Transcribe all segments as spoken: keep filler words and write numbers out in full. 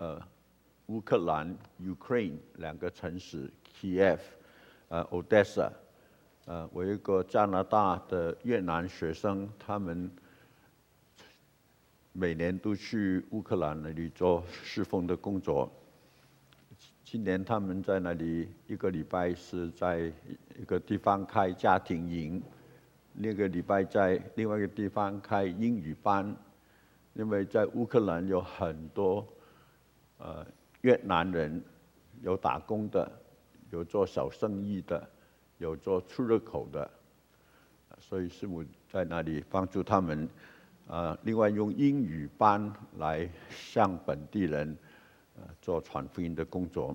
呃乌克兰 Ukraine 两个城市 Kiev 呃 Odessa 呃我有一个加拿大的越南学生，他们每年都去乌克兰那里做侍奉的工作。今年他们在那里一个礼拜是在一个地方开家庭营，另一个礼拜在另外一个地方开英语班。因为在乌克兰有很多呃越南人，有打工的，有做小生意的，有做出入口的，所以师母在那里帮助他们。呃，另外用英语班来向本地人呃做传福音的工作。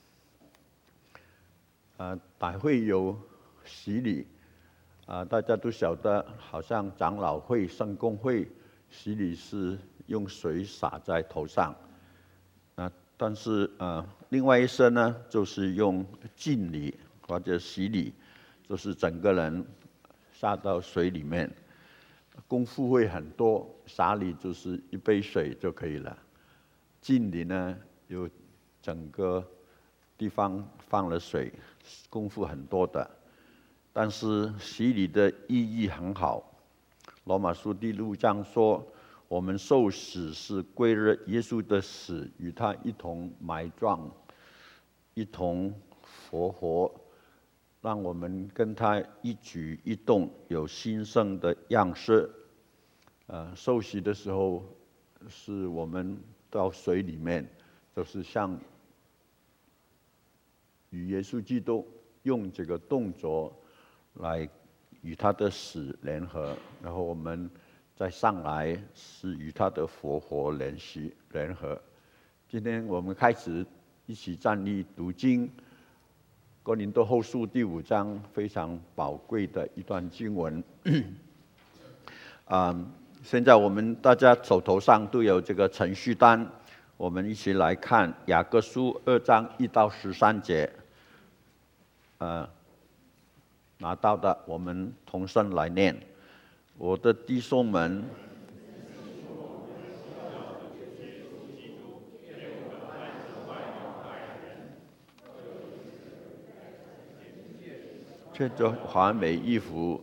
呃，大会有洗礼，啊、呃，大家都晓得，好像长老会、圣公会洗礼是用水洒在头上，啊、呃，但是呃，另外一些呢，就是用浸礼或者洗礼，就是整个人下到水里面。功夫会很多，洒礼就是一杯水就可以了。浸礼呢，有整个地方放了水，功夫很多的。但是洗礼的意义很好。罗马书第六章说，我们受死是归了耶稣的死，与他一同埋葬，一同复活，让我们跟他一举一动有新生的样式。呃，受洗的时候，是我们到水里面，就是像与耶稣基督用这个动作来与他的死联合，然后我们再上来是与他的复活联系联合。今天我们开始一起站立读经。哥林多后书第五章非常宝贵的一段经文。啊，现在我们大家手头上都有这个程序单，我们一起来看雅各书二章一到十三节。呃，拿到的我们同声来念：我的弟兄们，穿着华美衣服，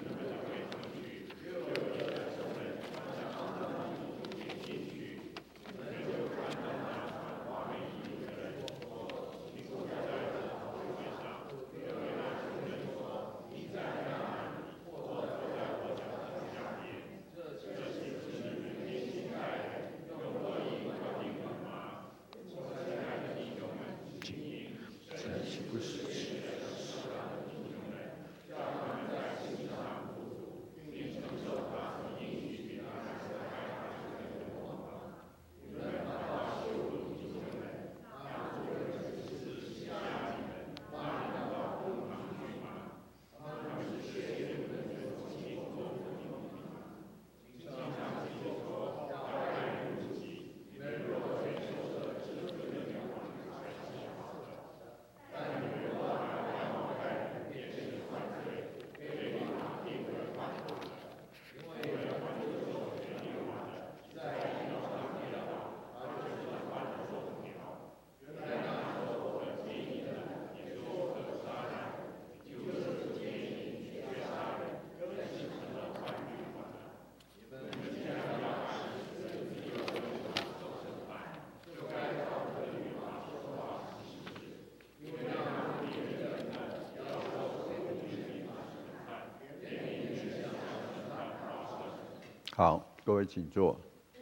好，各位请坐。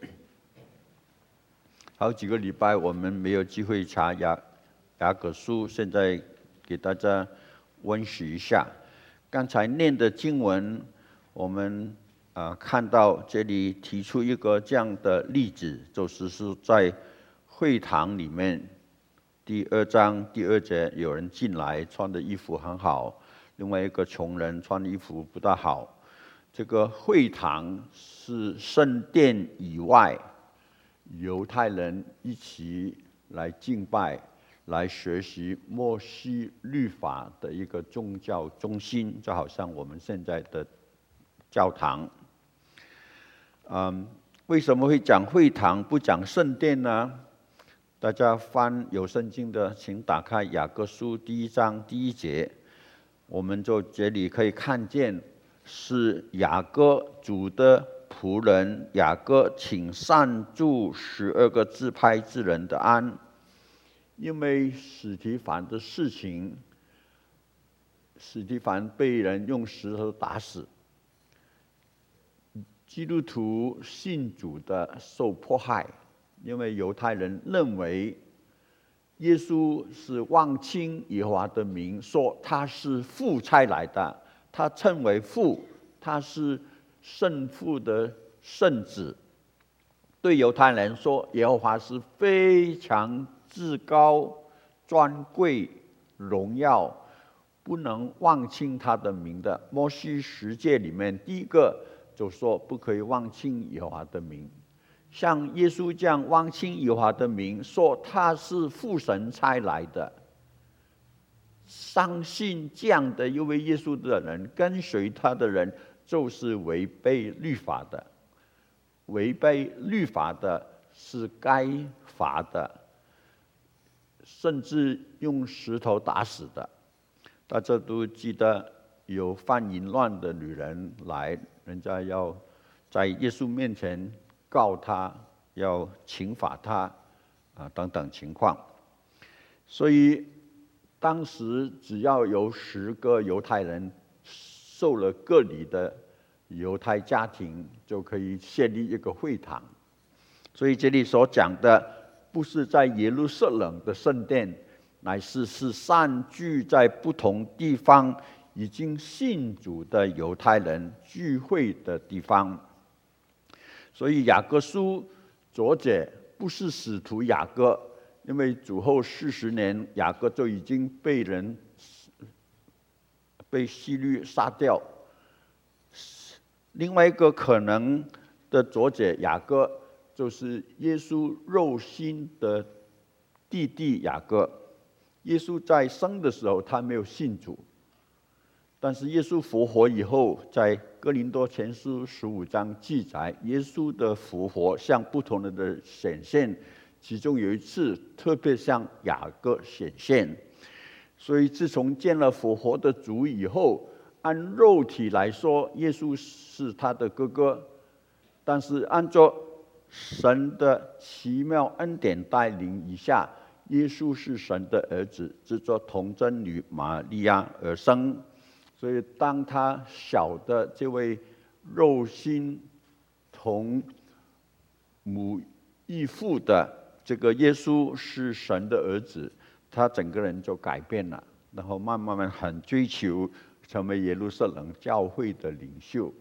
好几个礼拜我们没有机会查雅雅各书，现在给大家温习一下。刚才念的经文，我们啊、呃、看到这里提出一个这样的例子，就是是在会堂里面，第二章第二节，有人进来穿的衣服很好，另外一个穷人穿的衣服不大好。这个会堂是圣殿以外，犹太人一起来敬拜、来学习摩西律法的一个宗教中心，就好像我们现在的教堂。嗯，为什么会讲会堂不讲圣殿呢？ 大家翻有圣经的，请打开雅各书第一章第一节，我们就这里可以看见是雅各主的仆人雅各，请善祝十二个支派之人的安。因为史提反的事情，史提反被人用石头打死，基督徒信主的受迫害，因为犹太人认为耶稣是妄称耶和华的名，说他是父差来的，他称为父，他是圣父的圣子。对犹太人说，耶和华是非常至高、尊贵、荣耀，不能妄称他的名的。摩西十诫里面第一个就说不可以妄称耶和华的名。像耶稣这样妄称耶和华的名，说他是父神差来的，相信这样的一位耶稣的人，跟随他的人，就是违背律法的。违背律法的是该罚的，甚至用石头打死的。大家都记得有犯淫乱的女人来，人家要在耶稣面前告他，要惩罚他啊等等情况。所以当时只要有十个犹太人受了割礼的犹太家庭，就可以建立一个会堂。所以这里所讲的不是在耶路撒冷的圣殿，乃是是散居在不同地方已经信主的犹太人聚会的地方。所以雅各书作者不是使徒雅各，因为主后四十年雅各就已经被人被希律杀掉。另外一个可能的作者雅各，就是耶稣肉心的弟弟雅各。耶稣在生的时候他没有信主，但是耶稣复活以后，在哥林多前书十五章记载，耶稣的复活向不同人的显现，其中有一次特别向雅各显现。所以自从见了复活的主以后，按肉体来说，耶稣是他的哥哥，但是按照神的奇妙恩典带领以下，耶稣是神的儿子，是做童贞女玛利亚而生。所以当他小的这位肉心同母异父的这个耶稣是神的儿子，他整个人就改变了，然后慢慢慢很追求成为耶路撒冷教会的领袖。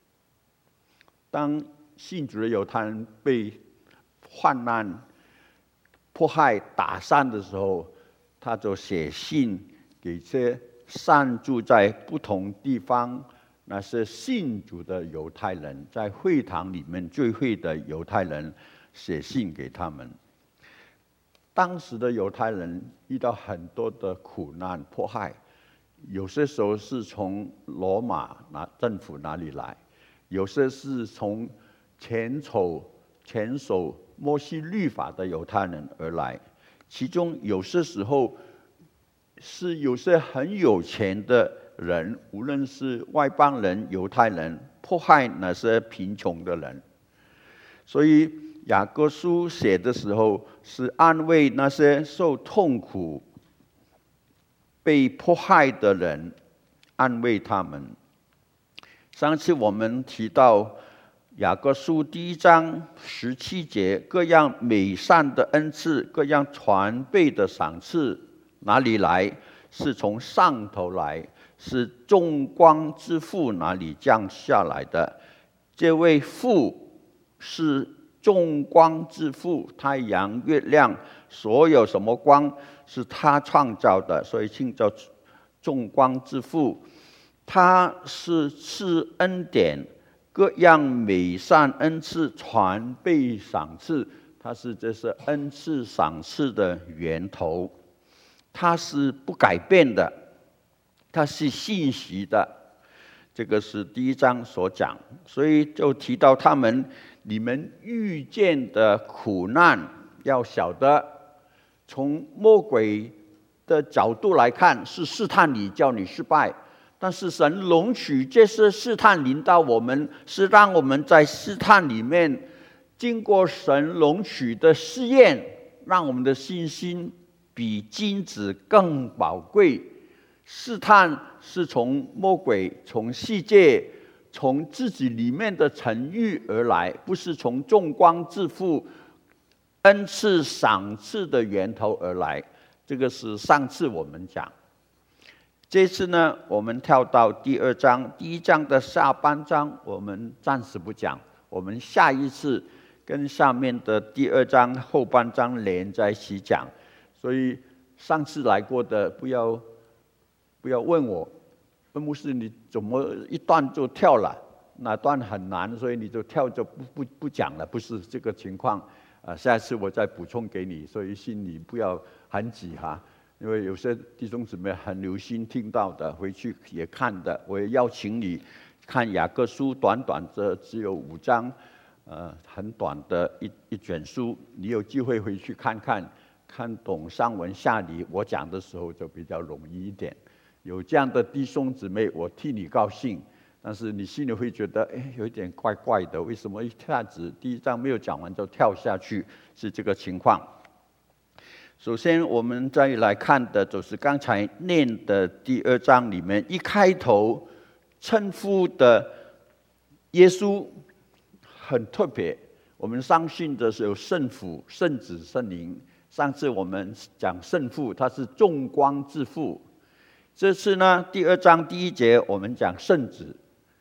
当信主的犹太人被患难、迫害、打散的时候，他就写信给这些散住在不同地方那些信主的犹太人，在会堂里面聚会的犹太人，写信给他们。当时的犹太人遇到很多的苦难迫害，有些时候是从罗马那政府那里来，有些是从前守前守摩西律法的犹太人而来，其中有些时候是有些很有钱的人，无论是外邦人、犹太人，迫害那些贫穷的人。所以雅各书写的时候，是安慰那些受痛苦、被迫害的人，安慰他们。上次我们提到雅各书第一章十七节，各样美善的恩赐，各样传备的赏赐，哪里来？是从上头来，是众光之父哪里降下来的。这位父是众光之父，太阳、月亮，所有什么光是他创造的，所以称叫众光之父。他是赐恩典，各样美善恩赐传备赏赐，他是这是恩赐赏赐的源头，他是不改变的，他是信实的。这个是第一章所讲，所以就提到他们，你们遇见的苦难要晓得， 从魔鬼的角度来看，是试探你，叫你失败。但是神容许这些试探临到我们，是让我们在试探里面，经过神容许的试验，让我们的信心比金子更宝贵。试探是从魔鬼、从世界、从自己里面的成欲而来，不是从众光之父恩赐赏赐的源头而来。这个是上次我们讲。这次呢，我们跳到第二章，第一章的下半章我们暂时不讲，我们下一次跟下面的第二章后半章连在一起讲。所以上次来过的不要不要问我，问牧师你怎么一段就跳了？哪段很难，所以你就跳就不不不讲了，不是这个情况。啊，下一次我再补充给你，所以心里不要很急哈。因为有些弟兄姊妹很留心听到的，回去也看的，我也邀请你看雅各书，短短的只有五章，呃，很短的一一卷书，你有机会回去看看，看懂上文下理，我讲的时候就比较容易一点。有这样的弟兄姊妹，我替你高兴，但是你心里会觉得，哎，有一点怪怪的，为什么一下子第一章没有讲完就跳下去？是这个情况。首先，我们再来看的就是刚才念的第二章里面，一开头称呼的耶稣很特别。我们相信的是有圣父、圣子、圣灵。上次我们讲圣父，他是众光之父。这次呢，第二章第一节我们讲圣子。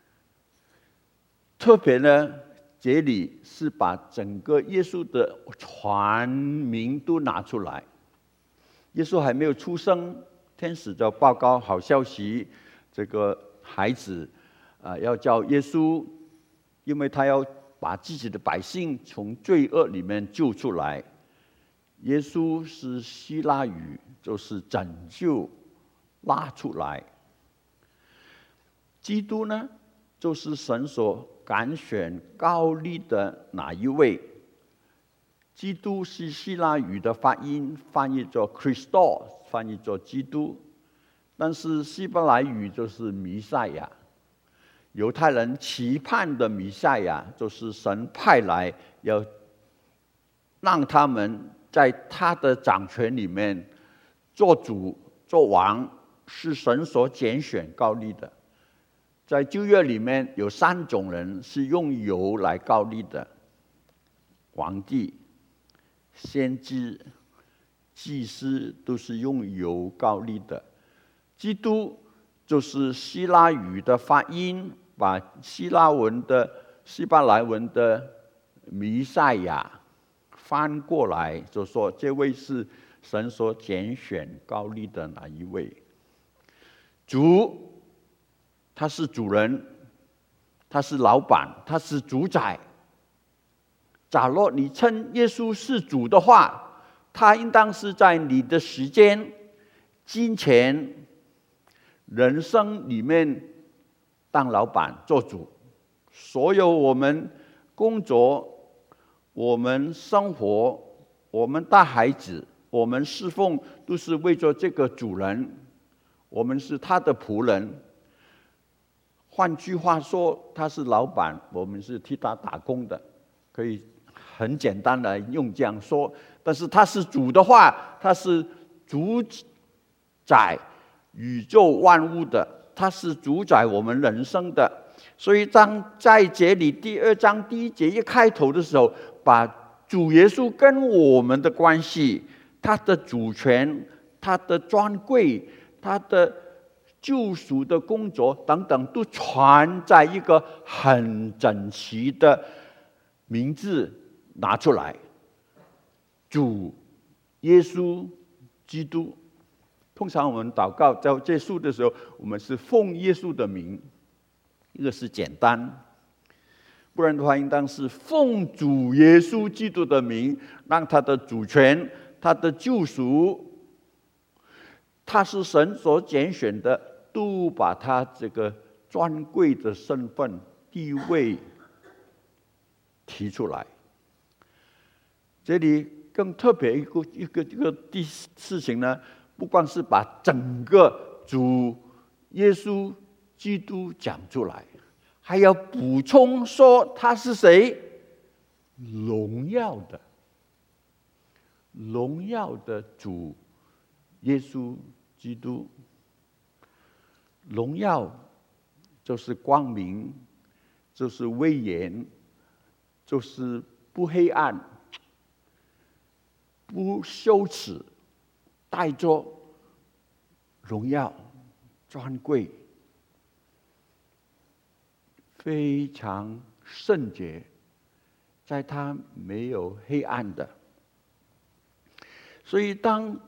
特别呢，这里是把整个耶稣的全名都拿出来。耶稣还没有出生，天使就报告好消息，这个孩子啊、呃、要叫耶稣，因为他要把自己的百姓从罪恶里面救出来。耶稣是希腊语，就是拯救、拉出来。基督呢，就是神所拣选高立的哪一位？基督是希腊语的发音，翻译作 Christos， 翻译作基督，但是希伯来语就是弥赛亚。犹太人期盼的弥赛亚，就是神派来要让他们在他的掌权里面做主做王，是神所拣选高立的。在旧约里面有三种人是用油来高立的：皇帝、先知、祭司，都是用油高立的。基督就是希腊语的发音，把希腊文的希伯来文的弥赛亚翻过来，就说这位是神所拣选高立的哪一位？主，他是主人，他是老板，他是主宰。假若你称耶稣是主的话，他应当是在你的时间、金钱、人生里面当老板做主。所有我们工作、我们生活、我们带孩子、我们侍奉，都是为着这个主人，我们是他的仆人。换句话说，他是老板，我们是替他打工的，可以很简单的用这样说。但是他是主的话，他是主宰宇宙万物的，他是主宰我们人生的。所以当在这里第二章第一节一开头的时候，把主耶稣跟我们的关系、他的主权、他的尊贵、他的救赎的工作等等，都传在一个很整齐的名字拿出来。主耶稣基督。通常我们祷告在结束的时候，我们是奉耶稣的名，一个是简单，不然的话应当是奉主耶稣基督的名，让他的主权、他的救赎，他是神所拣选的，都把他这个尊贵的身份地位提出来。这里更特别一个一个一个第事情呢，不光是把整个主耶稣基督讲出来，还要补充说他是谁？荣耀的，荣耀的主耶稣基督。荣耀就是光明，就是威严，就是不黑暗，不羞耻，带着荣耀、尊贵，非常圣洁，在他没有黑暗的。所以当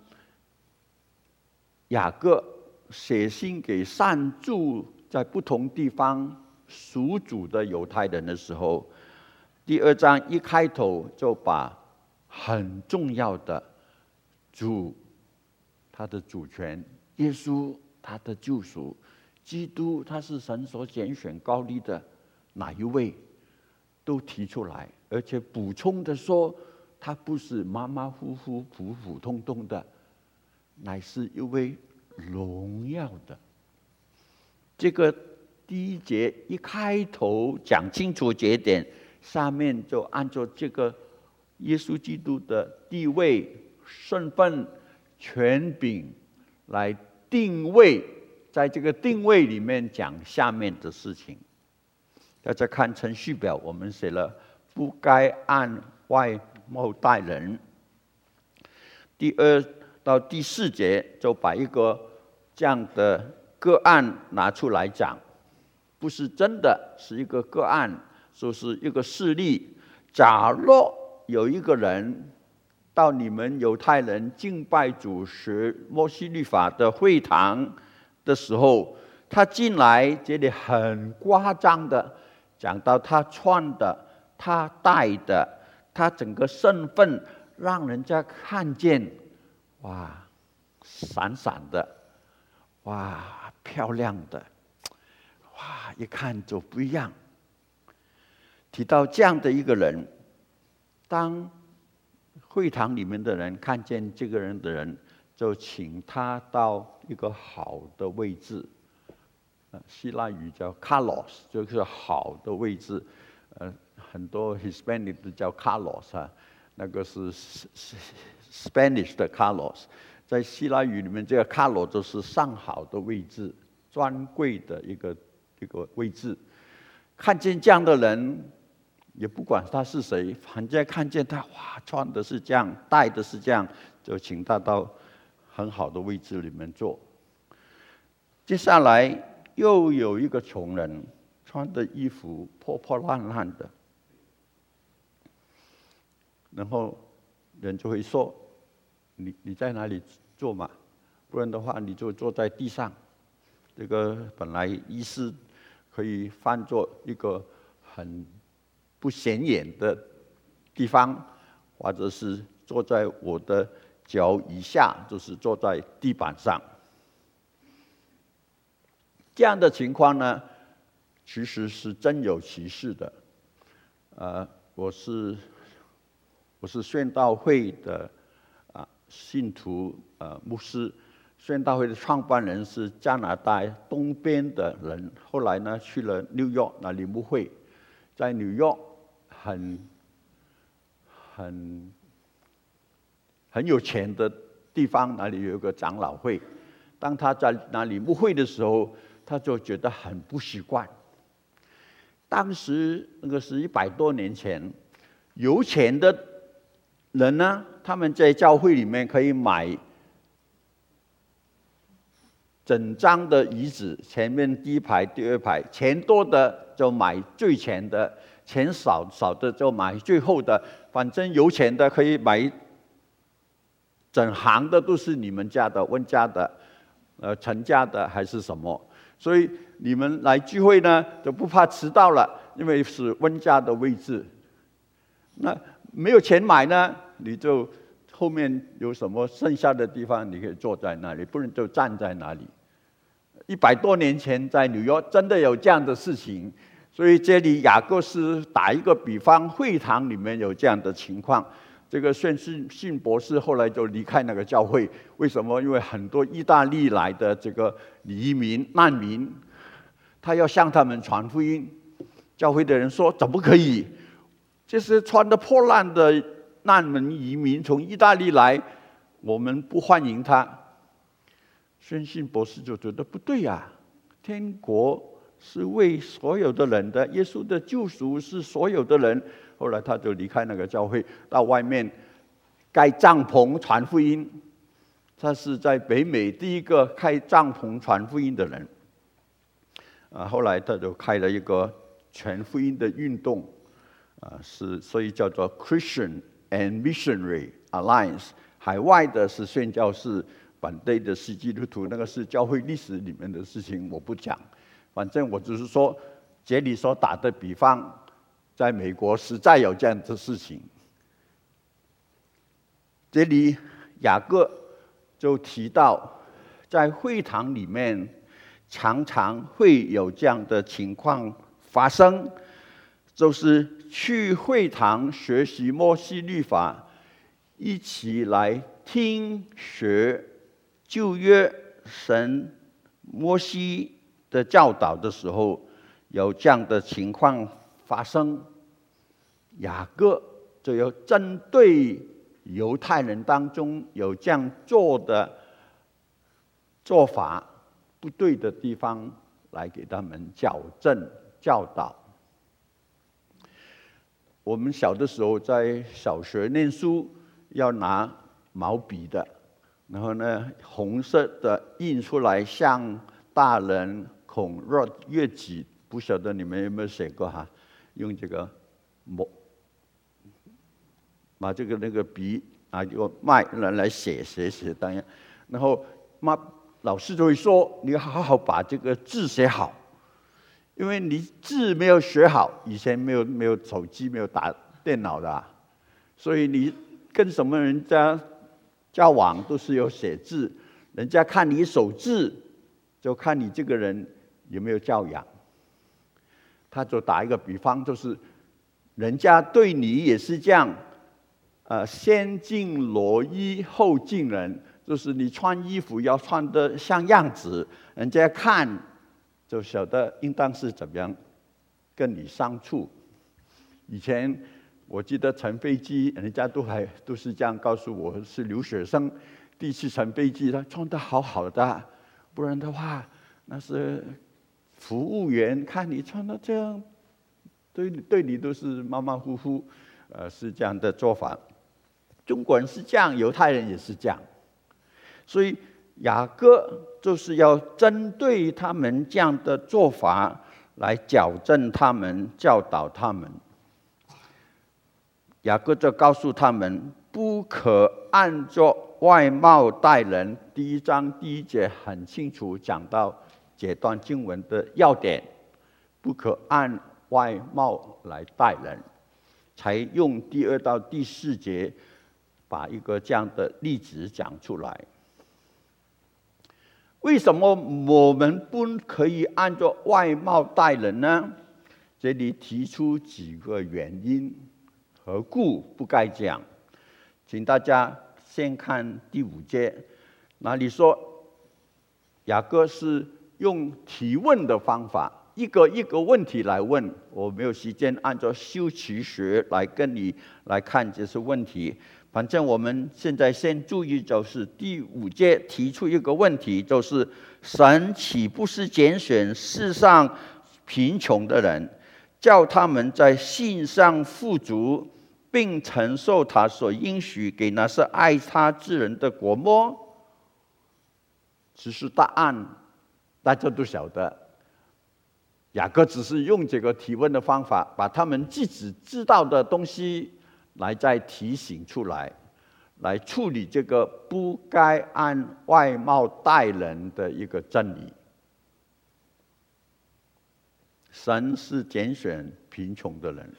雅各写信给散住在不同地方属主的犹太人的时候，第二章一开头就把很重要的主，他的主权，耶稣他的救赎，基督他是神所拣选高立的哪一位，都提出来，而且补充的说，他不是马马虎虎、普普通通的，乃是一位荣耀的。这个第一节一开头讲清楚节点，下面就按照这个耶稣基督的地位、身份、权柄来定位，在这个定位里面讲下面的事情。大家看程序表，我们写了不该按外貌待人。第二到第四节就把一个这样的个案拿出来讲，不是真的，是一个个案，就是一个事例。假若有一个人到你们犹太人敬拜主时摩西律法的会堂的时候，他进来这里很夸张的讲到他穿的，他戴的，他整个身份，让人家看见，哇，闪闪的，哇，漂亮的，哇，一看就不一样。提到这样的一个人，当会堂里面的人看见这个人的人，就请他到一个好的位置，希腊语叫 kalos， 就是好的位置。呃，很多 Hispanic 都叫 kalos 啊，那个是 Spanish 的 kalos。在希腊语里面，这个 kalos 就是上好的位置，尊贵的一个一个位置。看见这样的人，也不管他是谁，反正看见他，哇，穿的是这样，戴的是这样，就请他到很好的位置里面坐。接下来又有一个穷人，穿的衣服破破烂烂的，然后人就会说：“你你在哪里坐嘛？不然的话，你就坐在地上。”这个本来意思可以翻作一个很不显眼的地方，或者是坐在我的脚以下，就是坐在地板上。这样的情况呢，其实是真有其事的。呃，我是我是宣道会的啊信徒呃牧师，宣道会的创办人是加拿大东边的人，后来呢去了纽约那里牧会，在纽约很很很有钱的地方，那里有一个长老会。当他在那里牧会的时候，他就觉得很不习惯。当时那个是一百多年前，有钱的人呢，他们在教会里面可以买整张的椅子，前面第一排、第二排，钱多的就买最前的，钱少少的就买最后的。反正有钱的可以买整行的，都是你们家的、温家的、呃陈家的还是什么。所以你们来聚会呢，就不怕迟到了，因为是温家的位置。那没有钱买呢，你就后面有什么剩下的地方，你可以坐在那里，不然就站在那里。一百多年前在纽约真的有这样的事情，所以这里雅各是打一个比方，会堂里面有这样的情况。 这个宣信信博士后来就离开那个教会，为什么？因为很多意大利来的这个移民难民，他要向他们传福音，教会的人说怎么可以？这些穿得破烂的难民移民从意大利来，我们不欢迎他。宣信博士就觉得不对呀、啊，天国是为所有的人的，耶稣的救赎是所有的人。后来他就离开那个教会，到外面盖帐篷传福音。他是在北美第一个开帐篷传福音的人。啊，后来他就开了一个全福音的运动，啊，是所以叫做 Christian and Missionary Alliance。海外的是宣教士，反对的是基督徒，那个是教会历史里面的事情，我不讲。反正我只是说，杰里所打的比方，在美国实在有这样的事情。这里雅各就提到，在会堂里面常常会有这样的情况发生，就是去会堂学习摩西律法，一起来听学旧约神摩西的教导的时候，有这样的情况发生，雅各就要针对犹太人当中有这样做的做法不对的地方，来给他们矫正教导。我们小的时候在小学念书，要拿毛笔的，然后呢，红色的印出来像大人孔若月己，不晓得你们有没有写过哈？用这个墨，把这个那个笔啊，用麦来来写写写，当然，然后妈老师就会说，你好好把这个字写好，因为你字没有学好，以前没有没有手机，没有打电脑的、啊，所以你跟什么人家交往都是有写字，人家看你手字，就看你这个人有没有教养。他就打一个比方，就是人家对你也是这样，呃，先敬罗衣后敬人，就是你穿衣服要穿得像样子，人家看就晓得应当是怎么样跟你相处。以前我记得乘飞机，人家都还都是这样告诉我，是留学生第一次乘飞机，他穿得好好的，不然的话，那是服务员看你穿得这样，对对你都是马马虎虎，呃，是这样的做法。中国人是这样，犹太人也是这样，所以雅各就是要针对他们这样的做法来矫正他们，教导他们。雅各就告诉他们，不可按照外貌待人。第一章第一节很清楚讲到这段经文的要点，不可按外貌来待人，才用第二到第四节把一个这样的例子讲出来。为什么我们不可以按照外貌待人呢？这里提出几个原因，何故不该这样？请大家先看第五节，那里说雅各是用提问的方法，一个一个问题来问。我没有时间按照修辞学来跟你来看这些问题。反正我们现在先注意，就是第五节提出一个问题，就是神岂不是拣选世上贫穷的人，叫他们在信上富足，并承受他所应许给那些爱他之人的国么？其实答案大家都晓得，雅各只是用这个提问的方法，把他们自己知道的东西来再提醒出来，来处理这个不该按外貌待人的一个真理。神是拣选贫穷的人，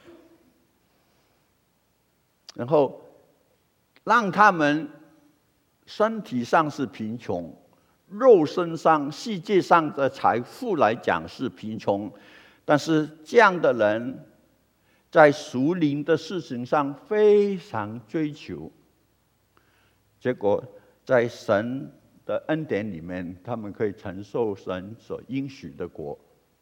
然后让他们身体上是贫穷，肉身上世界上的财富来讲是贫穷，但是这样的人在属灵的事情上非常追求，结果在神的恩典里面，他们可以承受神所应许的国。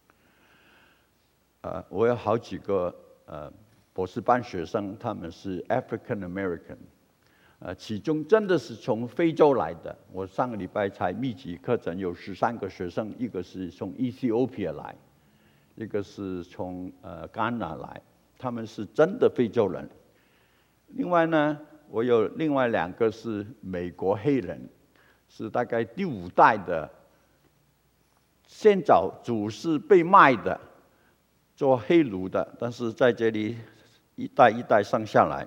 呃，我有好几个呃博士班学生，他们是 African American， 呃，其中真的是从非洲来的。我上个礼拜才密集课程，有十三个学生，一个是从 Ethiopia 来，一个是从呃戛纳来，他们是真的非洲人。另外呢，我有另外两个是美国黑人，是大概第五代的，先早祖是被卖的，做黑奴的，但是在这里一代一代上下来。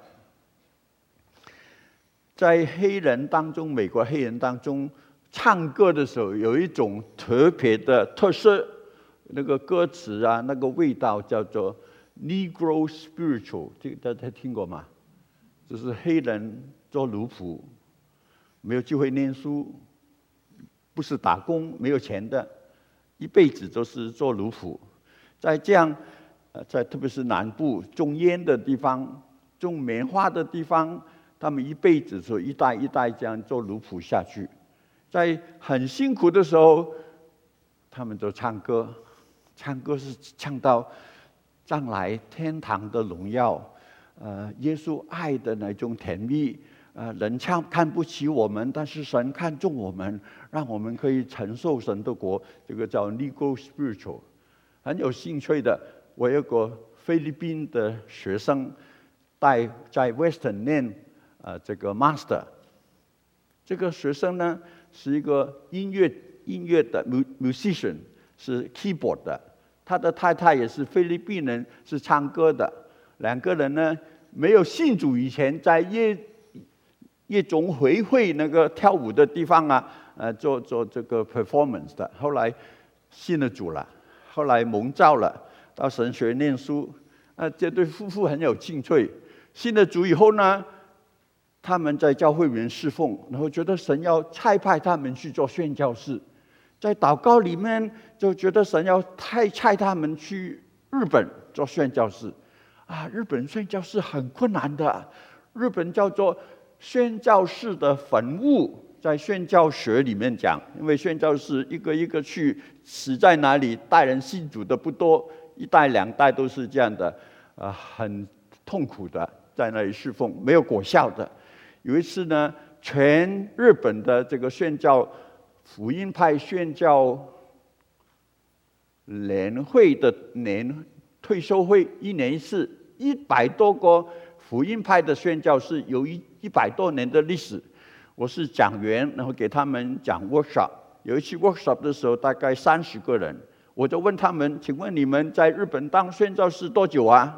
在黑人当中，美国黑人当中，唱歌的时候有一种特别的特色，那个歌词啊，那个味道叫做 Negro Spiritual， 这个大家听过吗？就是黑人做奴仆，没有机会念书，不是打工，没有钱的，一辈子都是做奴仆。在这样，呃，在特别是南部种烟的地方、种棉花的地方，他们一辈子就一代一代这样做奴仆下去。在很辛苦的时候，他们就唱歌，唱歌是唱到将来天堂的荣耀，呃，耶稣爱的那种甜蜜。呃，人看看不起我们，但是神看重我们，让我们可以承受神的国。这个叫 Negro Spiritual。很有兴趣的，我有个菲律宾的学生，带在 Western 念呃这个 Master。这个学生呢是一个音乐音乐的 musician， 是 keyboard 的。他的太太也是菲律宾人，是唱歌的。两个人呢没有信主以前，在夜夜总会会那个跳舞的地方啊，呃做做这个 performance 的。后来信了主了。后来蒙召了，到神学念书。呃，这对夫妇很有兴趣。信了主以后呢，他们在教会里面侍奉，然后觉得神要差派他们去做宣教士。在祷告里面就觉得神要差差他们去日本做宣教士。啊，日本宣教士很困难的，日本叫做宣教士的坟墓。在宣教学里面讲，因为宣教士一个一个去，死在哪里，带人信主的不多，一代两代都是这样的，呃，很痛苦的，在那里侍奉，没有果效的。有一次呢，全日本的这个宣教福音派宣教联会的年退休会，一年一次，一百多个福音派的宣教士，有一一百多年的历史。我是讲员，然后给他们讲 workshop。有一期 workshop 的时候，大概三十个人，我就问他们：“请问你们在日本当宣教士多久啊？”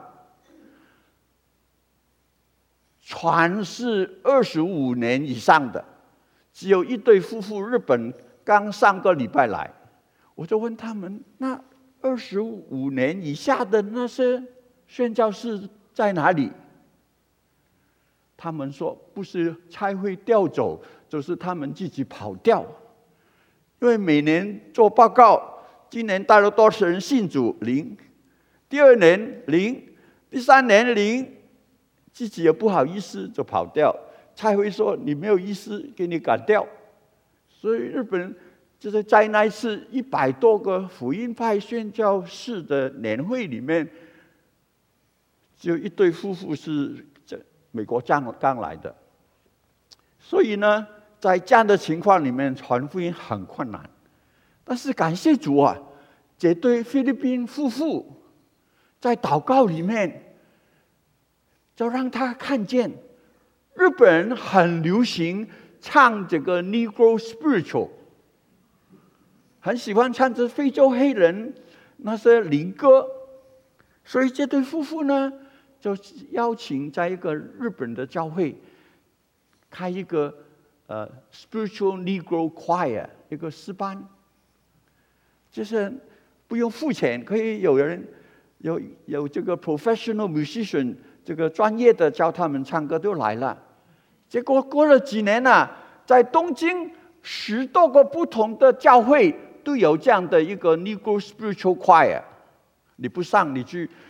全是二十五年以上的，只有一对夫妇，日本刚上个礼拜来。我就问他们：“那二十五年以下的那些宣教士在哪里？”他们说不是差会调走，就是他们自己跑掉。因为每年做报告，今年带了多少人信主？零。第二年零，第三年零，自己也不好意思就跑掉。差会说你没有意思，给你赶掉。所以日本就是在那一次一百多个福音派宣教士的年会里面，只有一对夫妇是美国刚刚来的。所以呢，在这样的情况里面，传福音很困难。但是感谢主啊，这对菲律宾夫妇在祷告里面，就让他看见日本人很流行唱这个 Negro Spiritual， 很喜欢唱这非洲黑人那些灵歌。所以这对夫妇呢，就邀请在一个日本的教会开一个呃 Spiritual Negro Choir， 一个诗班，就是不用付钱，可以有人有有这个 professional musician， 这个专业的教他们唱歌都来了。结果过了几年啊，在东京十多个不同的教会都有这样的一个 Negro Spiritual Choir。你不上，你去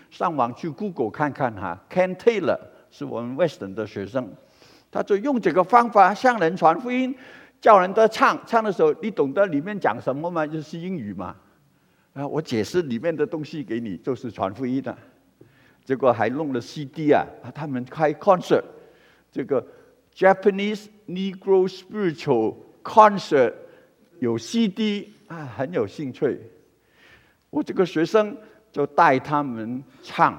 上网去 Google 看看哈 ，Ken Taylor 是我们 Western 的学生，他就用这个方法向人传福音，叫人的唱唱的时候，你懂得里面讲什么吗？就是英语嘛。啊，我解释里面的东西给你，就是传福音的。结果还弄了 C D 啊，他们开 concert， 这个 Japanese Negro Spiritual Concert 有 C D 啊，很有兴趣。我这个学生就带他们唱。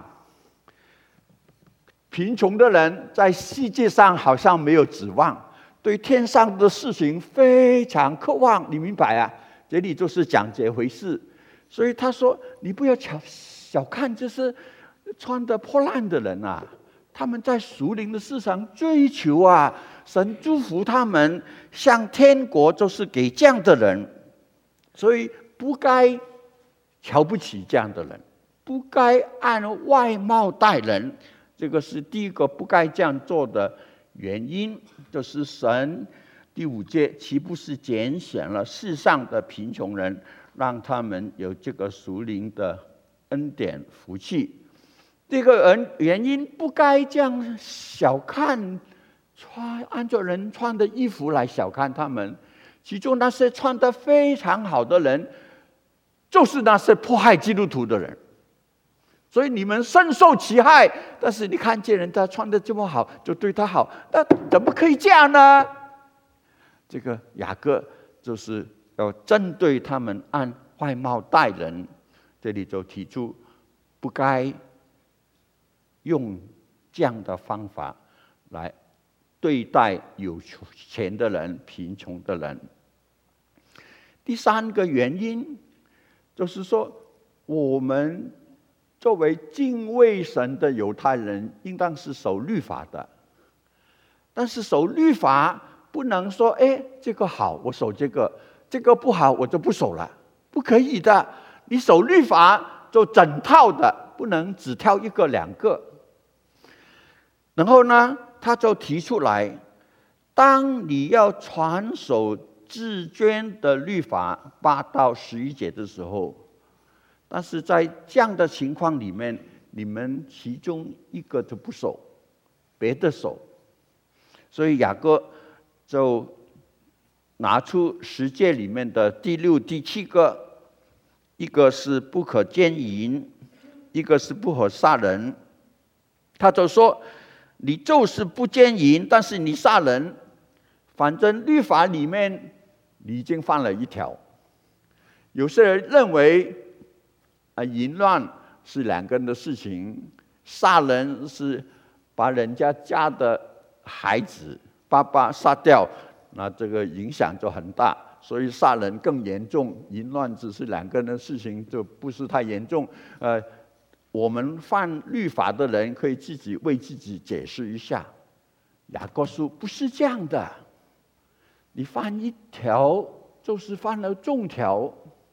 贫穷的人在世界上好像没有指望，对天上的事情非常渴望，你明白啊？这里就是讲这回事。所以他说：“你不要小小看这些穿得破烂的人啊，他们在属灵的事上追求啊，神祝福他们，像天国就是给这样的人，所以不该瞧不起这样的人，不该按外貌待人。这个是第一个不该这样做的原因，就是神第五节岂不是拣选了世上的贫穷人，让他们有这个属灵的恩典福气。这个原因不该这样小看穿按照人穿的衣服来小看他们，其中那些穿得非常好的人，就是那些迫害基督徒的人。所以你们深受其害，但是你看见人家穿得这么好，就对他好，那怎么可以这样呢？这个雅各就是要针对他们按外貌待人，这里就提出不该用这样的方法来对待有钱的人、贫穷的人。第三个原因就是说，我们作为敬畏神的犹太人，应当是守律法的。但是守律法不能说，哎，这个好，我守这个；这个不好，我就不守了。不可以的，你守律法就整套的，不能只挑一个两个。然后呢，他就提出来，当你要传守自捐的律法八到十一节的时候，但是在这样的情况里面，你们其中一个就不守，别的守。所以雅各就拿出十诫里面的第六、第七个，一个是不可奸淫，一个是不可杀人。他就说，你就是不奸淫，但是你杀人，反正律法里面你已经犯了一条。有些人认为啊，淫乱是两个人的事情，杀人是把人家家的孩子爸爸杀掉，那这个影响就很大，所以杀人更严重，淫乱只是两个人的事情，就不是太严重。呃，我们犯律法的人可以自己为自己解释一下。雅各书不是这样的，你犯一条就是犯了众条。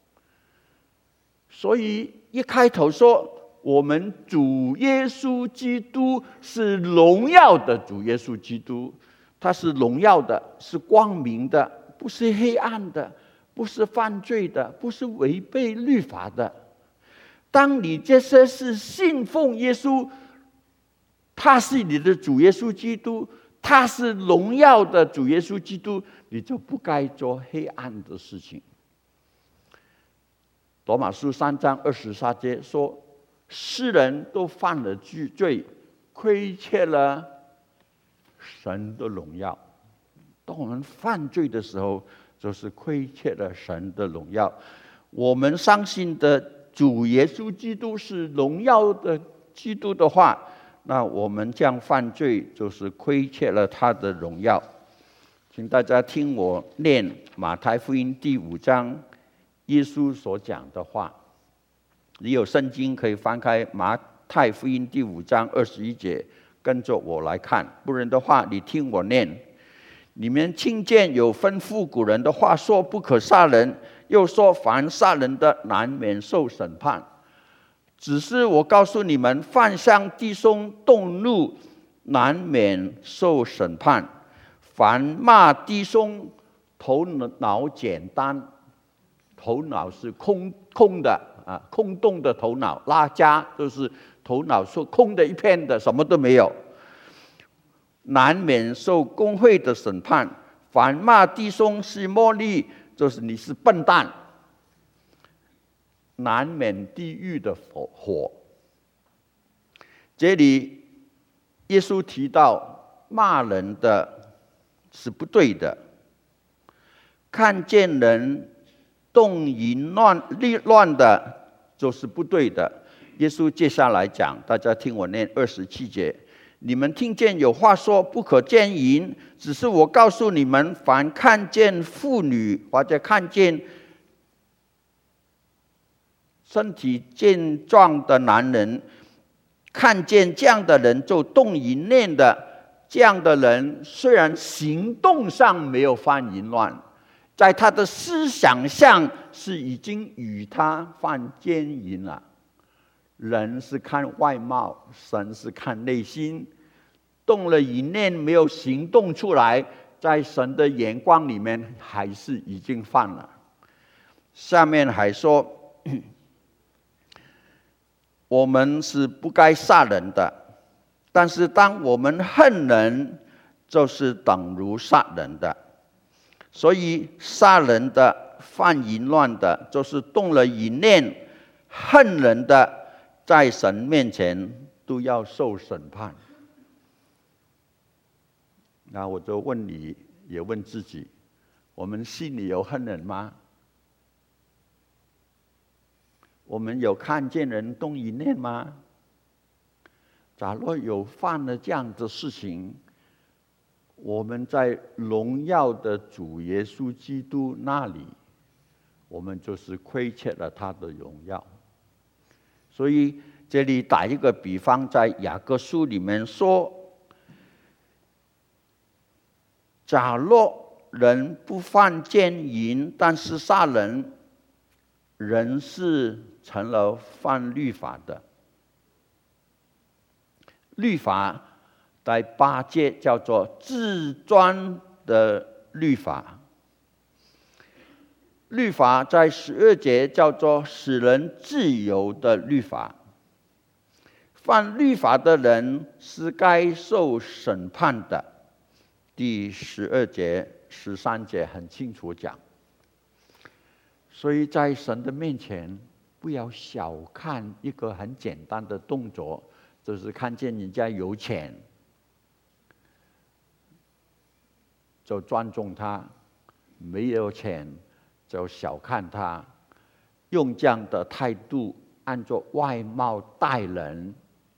所以一开头说，我们主耶稣基督是荣耀的主耶稣基督，他是荣耀的，是光明的，不是黑暗的，不是犯罪的，不是违背律法的。当你这些是信奉耶稣，他是你的主耶稣基督，他是荣耀的主耶稣基督，你就不该做黑暗的事情。罗马书三章二十三节说，世人都犯了罪，亏欠了神的荣耀。当我们犯罪的时候，就是亏欠了神的荣耀。我们相信的主耶稣基督是荣耀的基督的话，那我们这样犯罪就是亏欠了他的荣耀。请大家听我念马太福音第五章耶稣所讲的话。你有圣经可以翻开马太福音第五章二十一节，跟着我来看。不然的话，你听我念。你们听见有吩咐古人的话说，不可杀人，又说凡杀人的难免受审判。只是我告诉你们，犯向弟兄动怒，难免受审判；凡骂弟兄，头脑简单，头脑是空空的啊，空洞的头脑，拉加就是头脑是空的一片的，什么都没有，难免受公会的审判。反骂弟兄是魔力，就是你是笨蛋，难免地狱的火。这里耶稣提到骂人的是不对的，看见人动淫乱乱的就是不对的。耶稣接下来讲，大家听我念二十七节：你们听见有话说不可奸淫，只是我告诉你们，凡看见妇女或者看见身体健壮的男人，看见这样的人就动淫念的，这样的人虽然行动上没有犯淫乱，在他的思想上是已经与他犯奸淫了。人是看外貌，神是看内心。动了淫念没有行动出来，在神的眼光里面还是已经犯了。下面还说，我们是不该杀人的，但是当我们恨人，就是等如杀人的。所以杀人的、犯淫乱的，就是动了淫念、恨人的，在神面前都要受审判。那我就问你，也问自己，我们心里有恨人吗？我们有看见人动淫念吗？假若有犯了这样的事情，我们在荣耀的主耶稣基督那里，我们就是亏欠了他的荣耀。所以这里打一个比方，在雅各书里面说，假若人不犯奸淫，但是杀人，人是成了犯律法的。律法在八节叫做至专的律法，律法在十二节叫做使人自由的律法。犯律法的人是该受审判的。第十二节、十三节很清楚讲。所以在神的面前，不要小看一个很简单的动作，就是看见人家有钱，就尊重他；没有钱，就小看他。用这样的态度，按照外貌待人，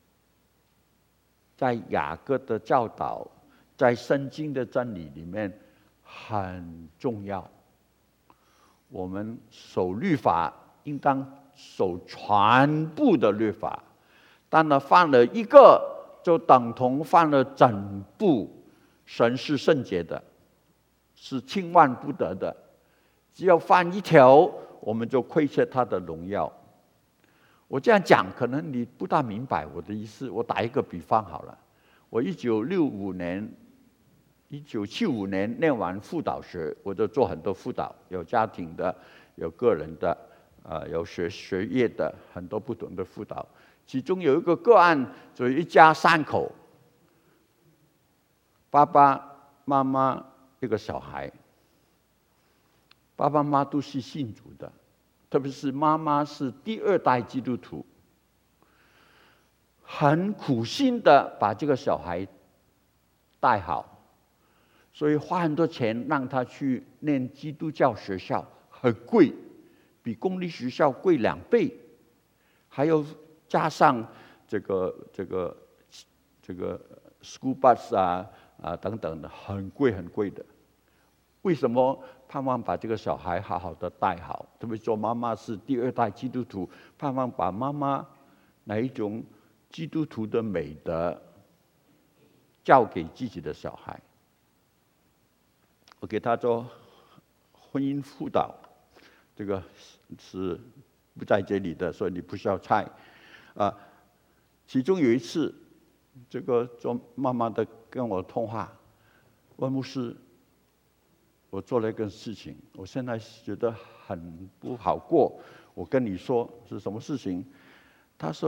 在雅各的教导，在圣经的真理里面很重要。我们守律法，应当守全部的律法。当然犯了一个，就等同犯了整部。神是圣洁的，是轻慢不得的。只要犯一条，我们就亏欠他的荣耀。我这样讲，可能你不大明白我的意思。我打一个比方好了。我一九六五年、一九七五年念完辅导学，我就做很多辅导，有家庭的，有个人的，呃，有学学业的，很多不同的辅导。其中有一个个案，就一家三口，爸爸妈妈一个小孩。爸爸妈妈都是信主的，特别是妈妈是第二代基督徒，很苦心的把这个小孩带好，所以花很多钱让他去念基督教学校，很贵，比公立学校贵两倍，还有加上这个这个这个 school bus 啊啊等等的，很贵很贵的。为什么盼望把这个小孩好好的带好？特别说妈妈是第二代基督徒，盼望把妈妈哪一种基督徒的美德教给自己的小孩。我给他做婚姻辅导，这个是不在这里的，所以你不需要猜。啊，其中有一次，这个做妈妈的跟我通话，问牧师，我做了一个事情，我现在觉得很不好过。我跟你说是什么事情？他说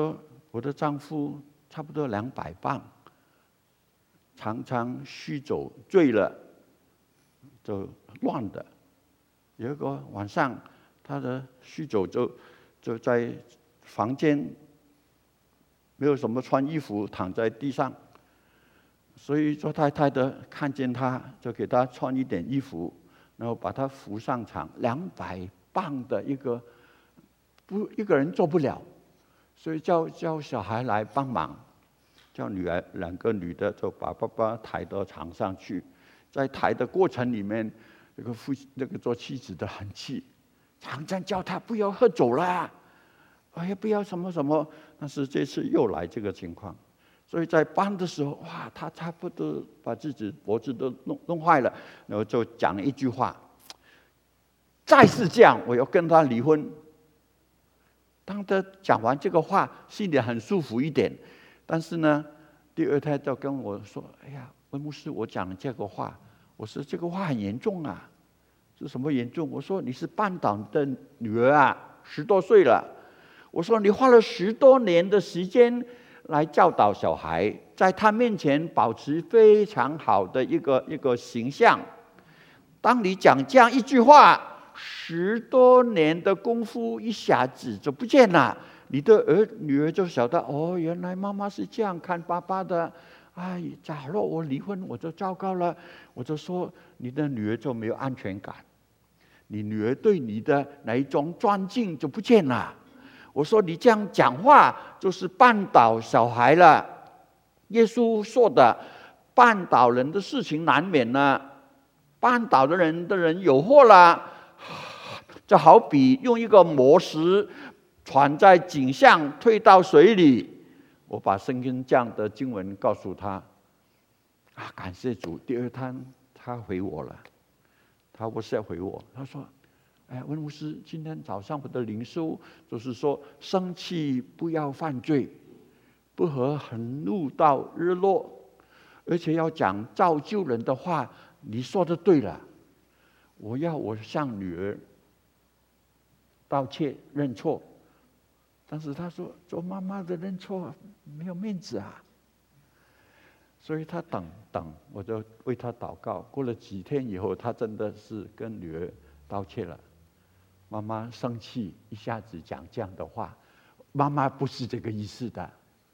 我的丈夫差不多两百磅，常常酗酒醉了就乱的。有一个晚上，他的酗酒就就在房间，没有什么穿衣服，躺在地上。所以做太太的看见他，就给他穿一点衣服，然后把他扶上床。两百磅的一个不一个人做不了，所以叫叫小孩来帮忙，叫女儿两个女的就把爸爸抬到床上去。在抬的过程里面，那个夫那个做妻子的很气，常常叫他不要喝酒啦，哎呀不要什么什么。但是这次又来这个情况。所以在搬的时候，哇，他差不多把自己脖子都弄弄坏了，然后就讲了一句话：再是这样，我要跟他离婚。当他讲完这个话，心里很舒服一点。但是呢，第二天就跟我说：“哎呀，温牧师，我讲这个话，我说这个话很严重啊，是什么严重？我说你是半岛的女儿啊，十多岁了。我说你花了十多年的时间。”来教导小孩，在他面前保持非常好的一个一个形象。当你讲这样一句话，十多年的功夫一下子就不见了。你的儿女儿就晓得，哦，原来妈妈是这样看爸爸的。哎，假如我离婚，我就糟糕了。我就说，你的女儿就没有安全感，你女儿对你的那一种尊敬就不见了。我说你这样讲话就是绊倒小孩了。耶稣说的，绊倒人的事情难免呢，绊倒的人的人有祸了。就好比用一个磨石船在井上推到水里。我把圣经这样的经文告诉他，啊，感谢主。第二天他回我了，他不是回我，他说。哎，温牧师，今天早上我的灵修就是说，生气不要犯罪，不可很怒到日落，而且要讲造就人的话。你说的对了，我要我向女儿道歉认错。但是他说，做妈妈的认错没有面子啊。所以他等等，我就为他祷告。过了几天以后，他真的是跟女儿道歉了。妈妈生气，一下子讲这样的话，妈妈不是这个意思的。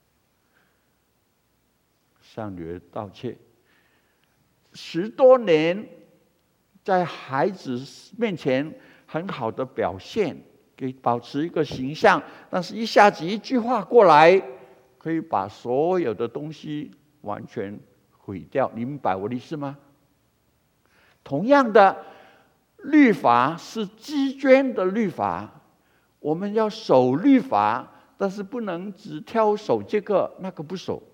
向女儿道歉，十多年在孩子面前很好的表现，给保持一个形象，但是一下子一句话过来，可以把所有的东西完全毁掉。你明白我的意思吗？同样的。律法是鸡圈的律法，我们要守律法，但是不能只挑守这个那个不守。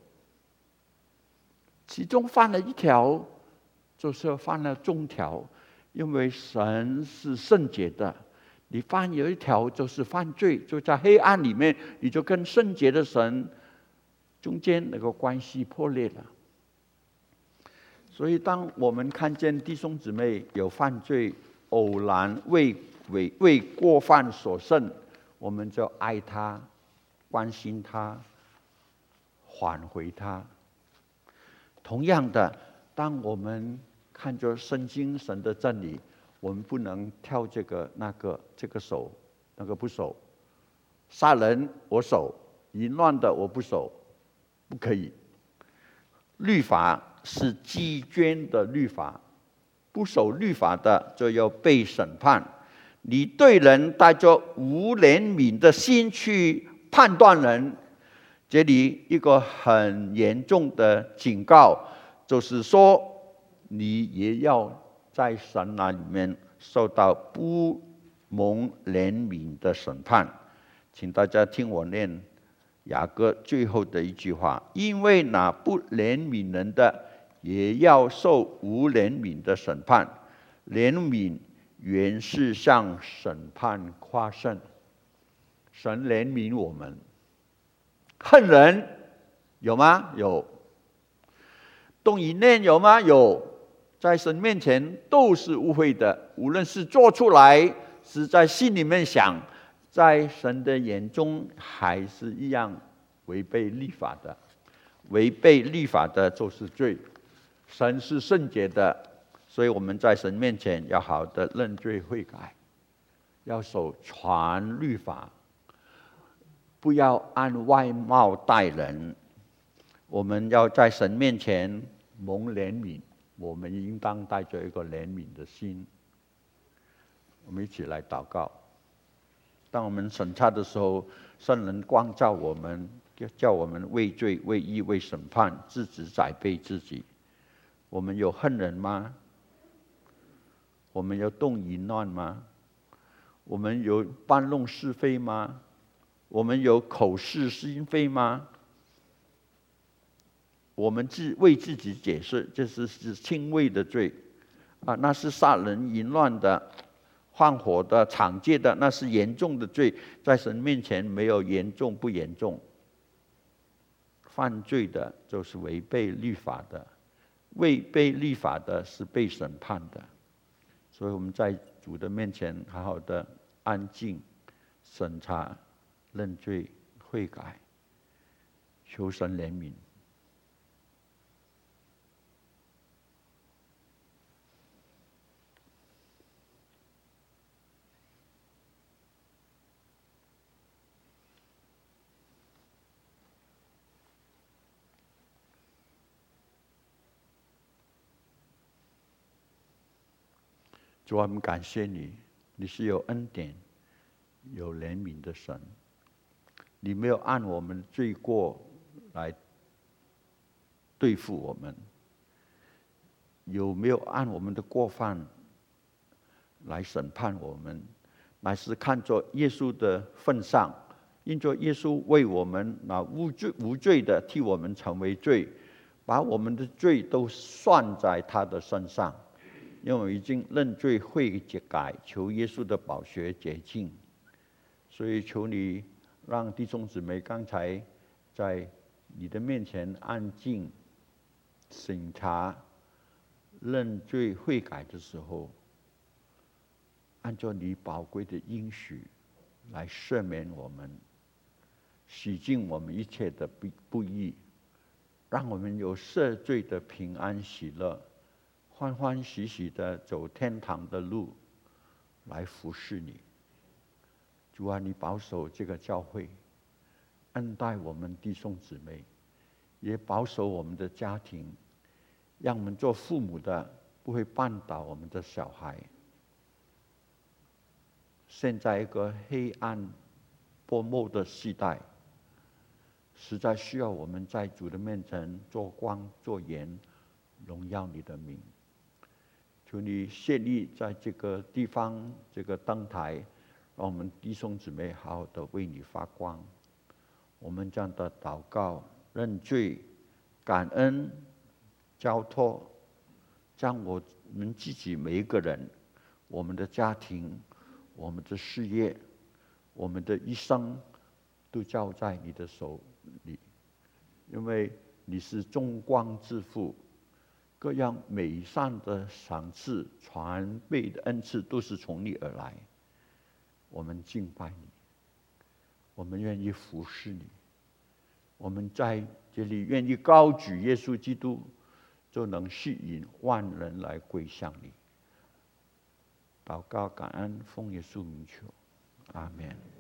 其中犯了一条，就是犯了众条，因为神是圣洁的，你犯有一条就是犯罪，就在黑暗里面，你就跟圣洁的神中间那个关系破裂了。所以，当我们看见弟兄姊妹有犯罪，偶然为为为过犯所胜，我们就爱他，关心他，挽回他。同样的，当我们看着圣经神的真理，我们不能挑这个那个，这个守，那个不守。杀人我守，淫乱的我不守，不可以。律法是鸡圈的律法。不守律法的就要被审判。你对人带着无怜悯的心去判断人，这里一个很严重的警告，就是说你也要在神那里面受到不蒙怜悯的审判。请大家听我念雅歌最后的一句话：因为那不怜悯人的，也要受无怜悯的审判。怜悯原是向审判夸胜。神怜悯我们。恨人有吗？有。动淫念有吗？有。在神面前都是污秽的，无论是做出来，是在心里面想，在神的眼中还是一样违背律法的，违背律法的就是罪。神是圣洁的，所以我们在神面前要好的认罪悔改，要守全律法，不要按外貌待人。我们要在神面前蒙怜悯，我们应当带着一个怜悯的心。我们一起来祷告。当我们审查的时候，圣灵光照我们，叫我们为罪、为义、为审判，自己责备自己。我们有恨人吗？我们有动淫乱吗？我们有搬弄是非吗？我们有口是心非吗？我们自为自己解释，这是是轻微的罪啊，那是杀人淫乱的、放火的、抢劫的，那是严重的罪。在神面前没有严重不严重，犯罪的就是违背律法的，违背律法的是被审判的。所以我们在主的面前好好的安静审查、认罪悔改，求神怜悯。主啊，我们感谢你，你是有恩典、有怜悯的神。你没有按我们罪过来对付我们，有没有按我们的过犯来审判我们，乃是看作耶稣的份上，因着耶稣为我们那无罪无罪的替我们成为罪，把我们的罪都算在他的身上。因为我已经认罪悔改，求耶稣的宝血洁净，所以求你让弟兄姊妹刚才在你的面前安静审查、认罪悔改的时候，按照你宝贵的应许来赦免我们，洗净我们一切的不不义，让我们有赦罪的平安喜乐，欢欢喜喜的走天堂的路来服侍你。主啊，你保守这个教会，恩待我们弟兄姊妹，也保守我们的家庭，让我们做父母的不会绊倒我们的小孩。现在一个黑暗薄暮的时代，实在需要我们在主的面前做光做盐，荣耀你的名。求你设立在这个地方这个灯台，让我们弟兄姊妹好好的为你发光。我们这样的祷告、认罪、感恩、交托，将我们自己每一个人、我们的家庭、我们的事业、我们的一生，都交在你的手里，因为你是众光之父。各样美善的赏赐、传备的恩赐都是从你而来。我们敬拜你，我们愿意服侍你，我们在这里愿意高举耶稣基督，就能吸引万人来归向你。祷告感恩，奉耶稣名求，阿们。